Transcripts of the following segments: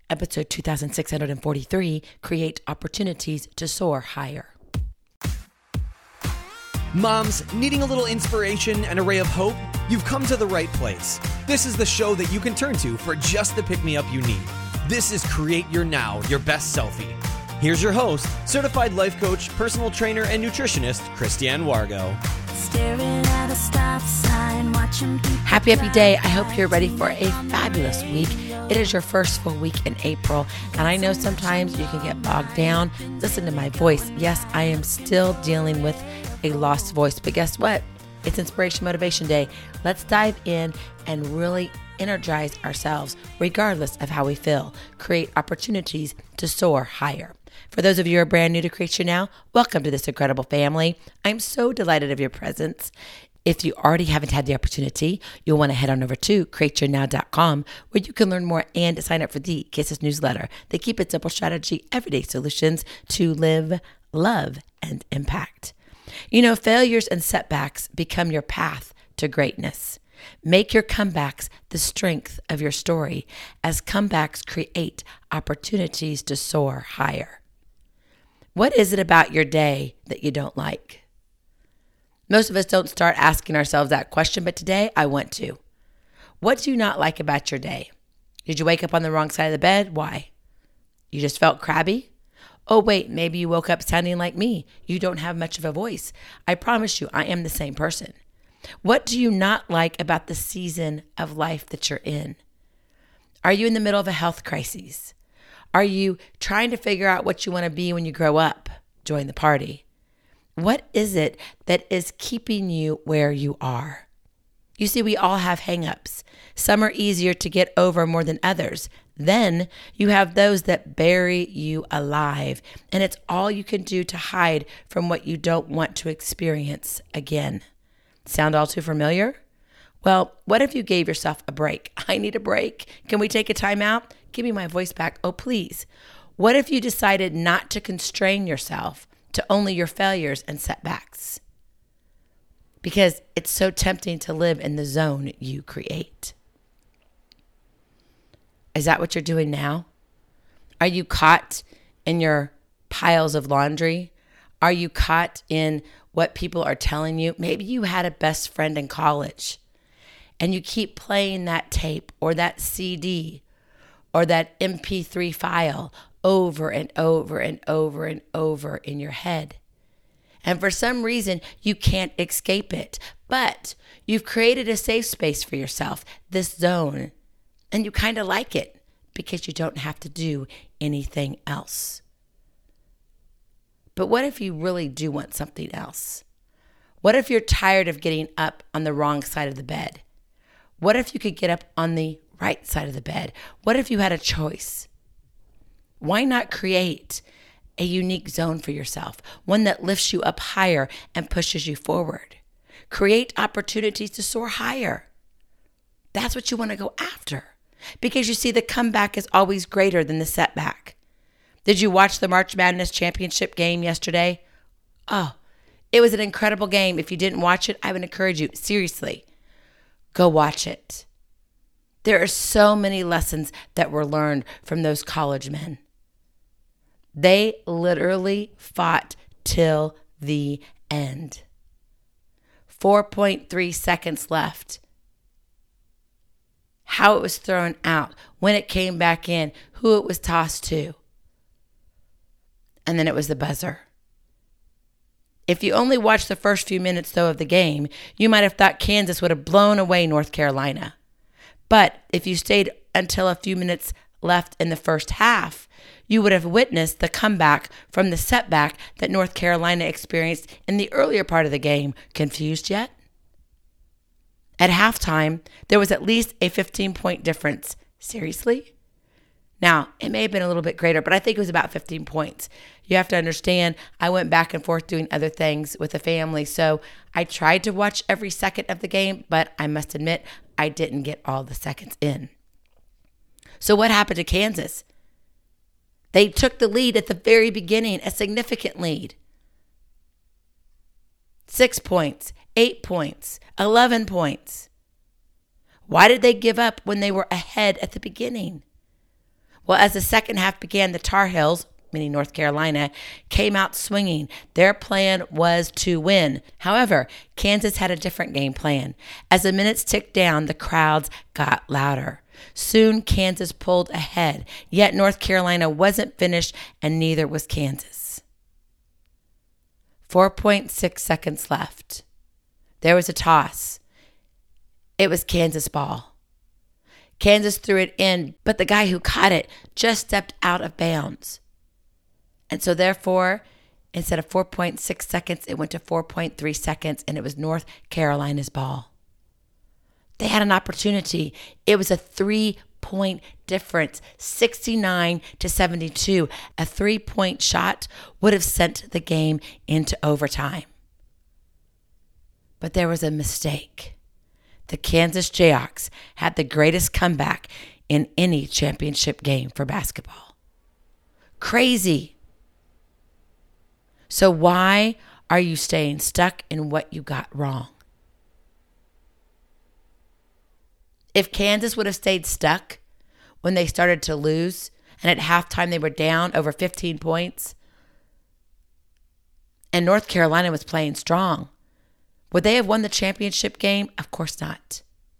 Episode 2643, Create Opportunities to Soar Higher. Moms, needing a little inspiration and a ray of hope? You've come to the right place. This is the show that you can turn to for just the pick-me-up you need. This is Create Your Now, Your Best Selfie. Here's your host, certified life coach, personal trainer, and nutritionist, Christiane Wargo. Staring at a stop sign, watching people Happy day. I hope you're ready for a fabulous week. It is your first full week in April, and I know sometimes you can get bogged down. Listen to my voice. Yes, I am still dealing with a lost voice, but guess what? It's Inspiration Motivation Day. Let's dive in and really energize ourselves regardless of how we feel. Create opportunities to soar higher. For those of you who are brand new to Create Your Now, welcome to this incredible family. I'm so delighted of your presence. If you already haven't had the opportunity, you'll want to head on over to createyournow.com where you can learn more and sign up for the Kisses newsletter. They keep it simple strategy, everyday solutions to live, love, and impact. You know, failures and setbacks become your path to greatness. Make your comebacks the strength of your story, as comebacks create opportunities to soar higher. What is it about your day that you don't like? Most of us don't start asking ourselves that question, but today I want to. What do you not like about your day? Did you wake up on the wrong side of the bed? Why? You just felt crabby? Oh, wait, maybe you woke up sounding like me. You don't have much of a voice. I promise you, I am the same person. What do you not like about the season of life that you're in? Are you in the middle of a health crisis? Are you trying to figure out what you want to be when you grow up? Join the party. What is it that is keeping you where you are? You see, we all have hang-ups. Some are easier to get over more than others. Then you have those that bury you alive, and it's all you can do to hide from what you don't want to experience again. Sound all too familiar? Well, what if you gave yourself a break? I need a break. Can we take a time out? Give me my voice back. Oh, please. What if you decided not to constrain yourself to only your failures and setbacks? Because it's so tempting to live in the zone you create. Is that what you're doing now? Are you caught in your piles of laundry? Are you caught in what people are telling you? Maybe you had a best friend in college and you keep playing that tape or that CD or that MP3 file over and over and over and over in your head. And for some reason, you can't escape it. But you've created a safe space for yourself, this zone, and you kind of like it because you don't have to do anything else. But what if you really do want something else? What if you're tired of getting up on the wrong side of the bed? What if you could get up on the right side of the bed? What if you had a choice? Why not create a unique zone for yourself, one that lifts you up higher and pushes you forward? Create opportunities to soar higher. That's what you want to go after, because you see, the comeback is always greater than the setback. Did you watch the March Madness championship game yesterday? Oh, it was an incredible game. If you didn't watch it, I would encourage you, seriously, go watch it. There are so many lessons that were learned from those college men. They literally fought till the end. 4.3 seconds left. How it was thrown out, when it came back in, who it was tossed to. And then it was the buzzer. If you only watched the first few minutes, though, of the game, you might have thought Kansas would have blown away North Carolina. But if you stayed until a few minutes left in the first half, you would have witnessed the comeback from the setback that North Carolina experienced in the earlier part of the game. Confused yet? At halftime, there was at least a 15-point difference. Seriously? Now, it may have been a little bit greater, but I think it was about 15 points. You have to understand, I went back and forth doing other things with the family, so I tried to watch every second of the game, but I must admit, I didn't get all the seconds in. So what happened to Kansas? They took the lead at the very beginning, a significant lead. 6 points, 8 points, 11 points. Why did they give up when they were ahead at the beginning? Well, as the second half began, the Tar Heels, meaning North Carolina, came out swinging. Their plan was to win. However, Kansas had a different game plan. As the minutes ticked down, the crowds got louder. Soon, Kansas pulled ahead, yet North Carolina wasn't finished, and neither was Kansas. 4.6 seconds left. There was a toss. It was Kansas' ball. Kansas threw it in, but the guy who caught it just stepped out of bounds. And so therefore, instead of 4.6 seconds, it went to 4.3 seconds, and it was North Carolina's ball. They had an opportunity. It was a 3-point difference, 69-72. A 3-point shot would have sent the game into overtime. But there was a mistake. The Kansas Jayhawks had the greatest comeback in any championship game for basketball. Crazy. So why are you staying stuck in what you got wrong? If Kansas would have stayed stuck when they started to lose, and at halftime they were down over 15 points, and North Carolina was playing strong, would they have won the championship game? Of course not.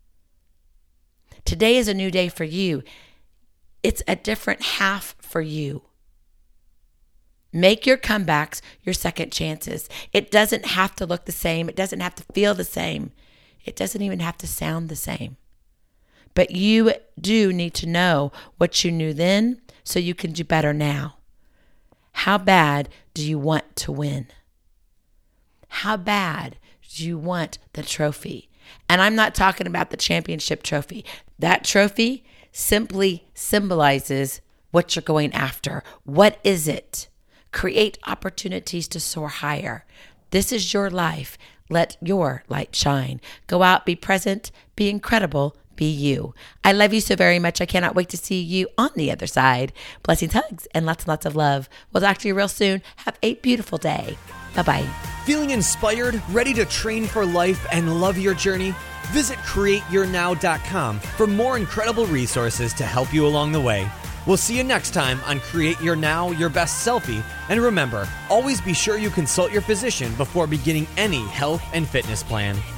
Today is a new day for you. It's a different half for you. Make your comebacks your second chances. It doesn't have to look the same. It doesn't have to feel the same. It doesn't even have to sound the same. But you do need to know what you knew then so you can do better now. How bad do you want to win? How bad do you want the trophy? And I'm not talking about the championship trophy. That trophy simply symbolizes what you're going after. What is it? Create opportunities to soar higher. This is your life. Let your light shine. Go out, be present, be incredible, be you. I love you so very much. I cannot wait to see you on the other side. Blessings, hugs, and lots of love. We'll talk to you real soon. Have a beautiful day. Bye-bye. Feeling inspired, ready to train for life, and love your journey? Visit CreateYourNow.com for more incredible resources to help you along the way. We'll see you next time on Create Your Now, Your Best Selfie. And remember, always be sure you consult your physician before beginning any health and fitness plan.